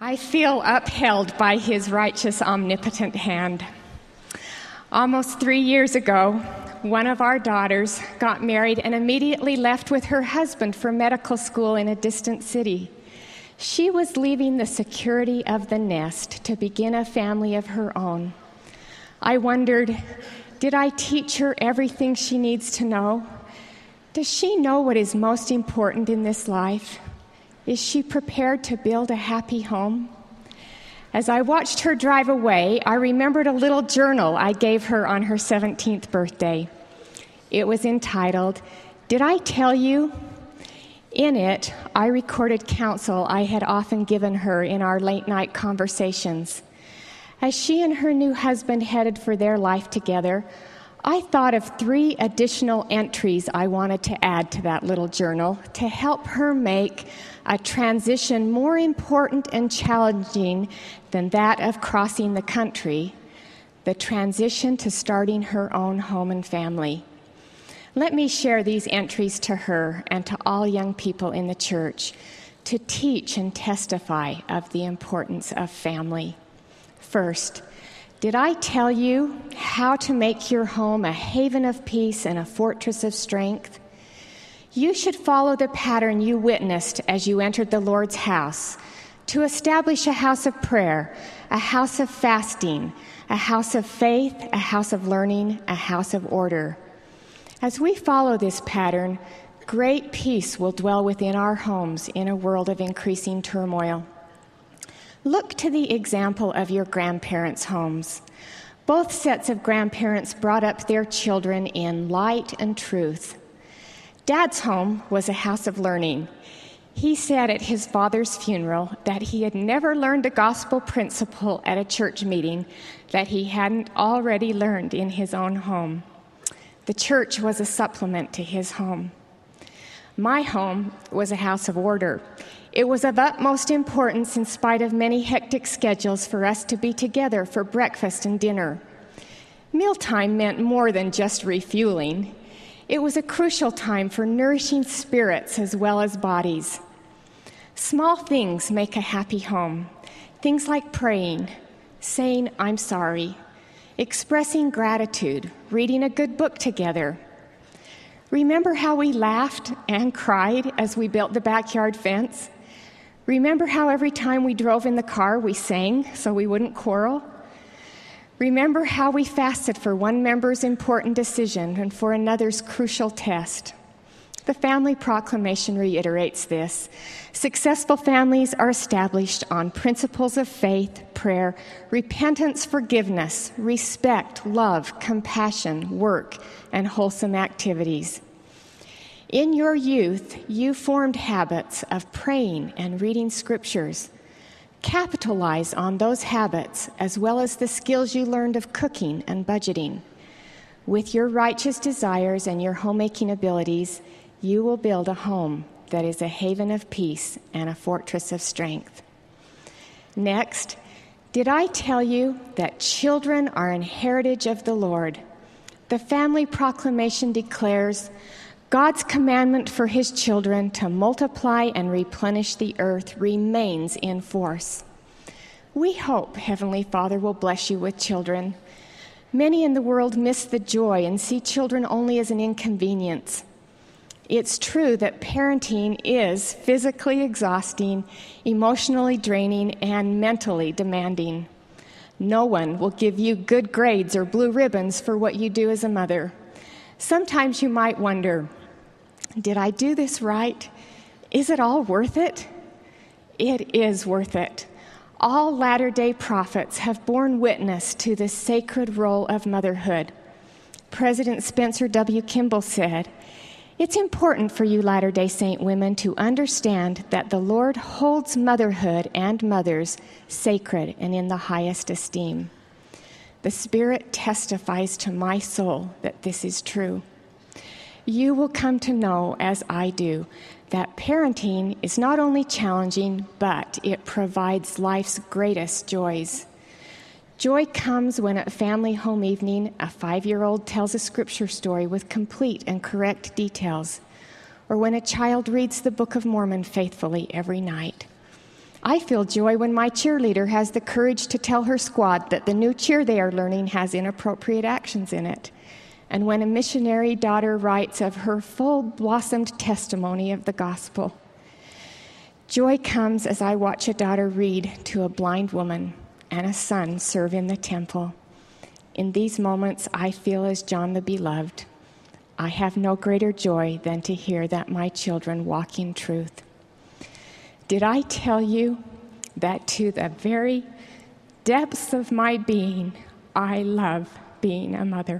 I feel upheld by his righteous, omnipotent hand. Almost 3 years ago, one of our daughters got married and immediately left with her husband for medical school in a distant city. She was leaving the security of the nest to begin a family of her own. I wondered, did I teach her everything she needs to know? Does she know what is most important in this life? Is she prepared to build a happy home? As I watched her drive away, I remembered a little journal I gave her on her 17th birthday. It was entitled, "Did I Tell You?" In it, I recorded counsel I had often given her in our late-night conversations. As she and her new husband headed for their life together, I thought of 3 additional entries I wanted to add to that little journal to help her make a transition more important and challenging than that of crossing the country, the transition to starting her own home and family. Let me share these entries to her and to all young people in the church to teach and testify of the importance of family. First, did I tell you how to make your home a haven of peace and a fortress of strength? You should follow the pattern you witnessed as you entered the Lord's house to establish a house of prayer, a house of fasting, a house of faith, a house of learning, a house of order. As we follow this pattern, great peace will dwell within our homes in a world of increasing turmoil. Look to the example of your grandparents' homes. Both sets of grandparents brought up their children in light and truth. Dad's home was a house of learning. He said at his father's funeral that he had never learned a gospel principle at a church meeting that he hadn't already learned in his own home. The church was a supplement to his home. My home was a house of order. It was of utmost importance in spite of many hectic schedules for us to be together for breakfast and dinner. Mealtime meant more than just refueling. It was a crucial time for nourishing spirits as well as bodies. Small things make a happy home. Things like praying, saying, "I'm sorry," expressing gratitude, reading a good book together. Remember how we laughed and cried as we built the backyard fence? Remember how every time we drove in the car we sang so we wouldn't quarrel? Remember how we fasted for one member's important decision and for another's crucial test? The Family Proclamation reiterates this. Successful families are established on principles of faith, prayer, repentance, forgiveness, respect, love, compassion, work, and wholesome activities. In your youth, you formed habits of praying and reading scriptures. Capitalize on those habits as well as the skills you learned of cooking and budgeting. With your righteous desires and your homemaking abilities, you will build a home that is a haven of peace and a fortress of strength. Next, did I tell you that children are an heritage of the Lord? The Family Proclamation declares, God's commandment for his children to multiply and replenish the earth remains in force. We hope Heavenly Father will bless you with children. Many in the world miss the joy and see children only as an inconvenience. It's true that parenting is physically exhausting, emotionally draining, and mentally demanding. No one will give you good grades or blue ribbons for what you do as a mother. Sometimes you might wonder, did I do this right? Is it all worth it? It is worth it. All Latter-day Prophets have borne witness to the sacred role of motherhood. President Spencer W. Kimball said, "It's important for you Latter-day Saint women to understand that the Lord holds motherhood and mothers sacred and in the highest esteem. The Spirit testifies to my soul that this is true. You will come to know, as I do, that parenting is not only challenging, but it provides life's greatest joys. Joy comes when at family home evening, a 5-year-old tells a scripture story with complete and correct details, or when a child reads the Book of Mormon faithfully every night. I feel joy when my cheerleader has the courage to tell her squad that the new cheer they are learning has inappropriate actions in it, and when a missionary daughter writes of her full-blossomed testimony of the gospel. Joy comes as I watch a daughter read to a blind woman and a son serve in the temple. In these moments, I feel as John the Beloved. I have no greater joy than to hear that my children walk in truth. Did I tell you that to the very depths of my being, I love being a mother?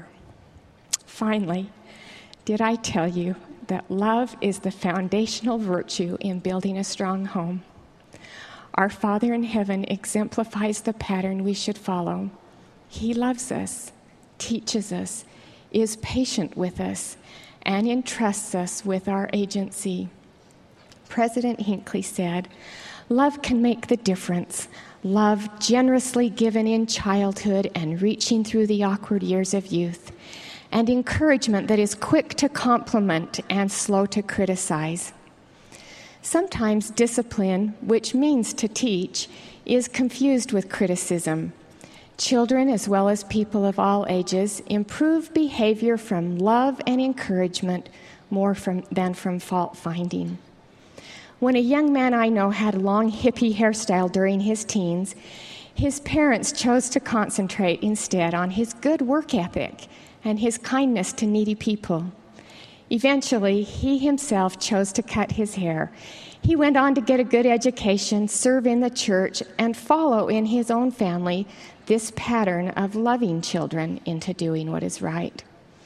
Finally, did I tell you that love is the foundational virtue in building a strong home? Our Father in heaven exemplifies the pattern we should follow. He loves us, teaches us, is patient with us, and entrusts us with our agency. President Hinckley said, "Love can make the difference. Love generously given in childhood and reaching through the awkward years of youth. And encouragement that is quick to compliment and slow to criticize." Sometimes discipline, which means to teach, is confused with criticism. Children, as well as people of all ages, improve behavior from love and encouragement more than from fault-finding. When a young man I know had a long hippie hairstyle during his teens, his parents chose to concentrate instead on his good work ethic and his kindness to needy people. Eventually, he himself chose to cut his hair. He went on to get a good education, serve in the church, and follow in his own family this pattern of loving children into doing what is right.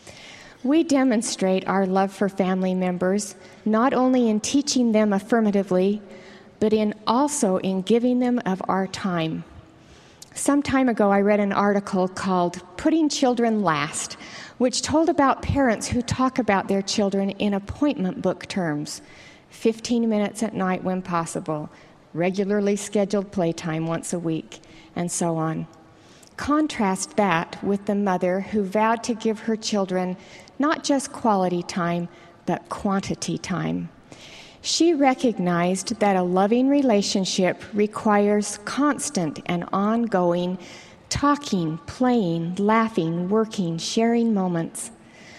We demonstrate our love for family members not only in teaching them affirmatively, but also in giving them of our time. Some time ago, I read an article called "Putting Children Last," which told about parents who talk about their children in appointment book terms: 15 minutes at night when possible, regularly scheduled playtime once a week, and so on. Contrast that with the mother who vowed to give her children not just quality time, but quantity time. She recognized that a loving relationship requires constant and ongoing talking, playing, laughing, working, sharing moments.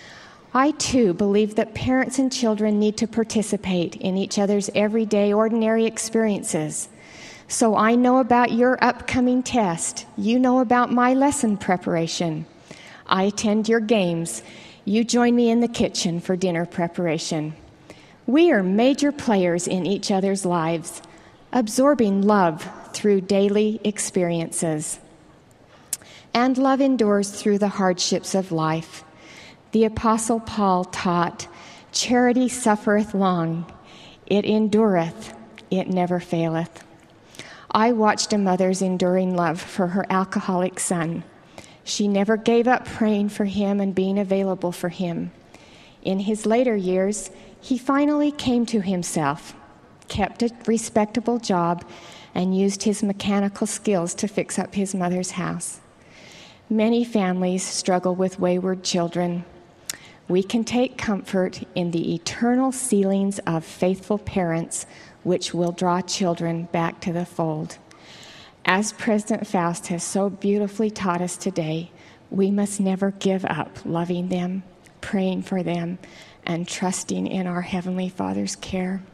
I, too, believe that parents and children need to participate in each other's everyday, ordinary experiences. So I know about your upcoming test. You know about my lesson preparation. I attend your games. You join me in the kitchen for dinner preparation. We are major players in each other's lives, absorbing love through daily experiences. And love endures through the hardships of life. The Apostle Paul taught, "Charity suffereth long, it endureth, it never faileth." I watched a mother's enduring love for her alcoholic son. She never gave up praying for him and being available for him. In his later years, he finally came to himself, kept a respectable job, and used his mechanical skills to fix up his mother's house. Many families struggle with wayward children. We can take comfort in the eternal sealings of faithful parents, which will draw children back to the fold. As President Faust has so beautifully taught us today, we must never give up loving them, praying for them, and trusting in our Heavenly Father's care.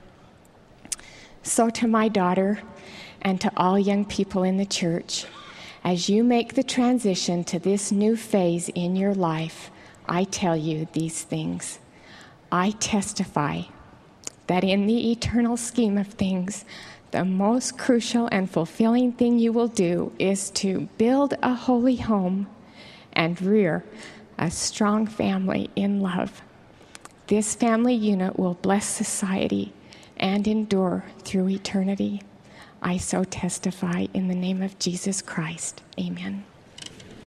So to my daughter and to all young people in the church, as you make the transition to this new phase in your life, I tell you these things. I testify that in the eternal scheme of things, the most crucial and fulfilling thing you will do is to build a holy home and rear a strong family in love. This family unit will bless society and endure through eternity. I so testify in the name of Jesus Christ. Amen.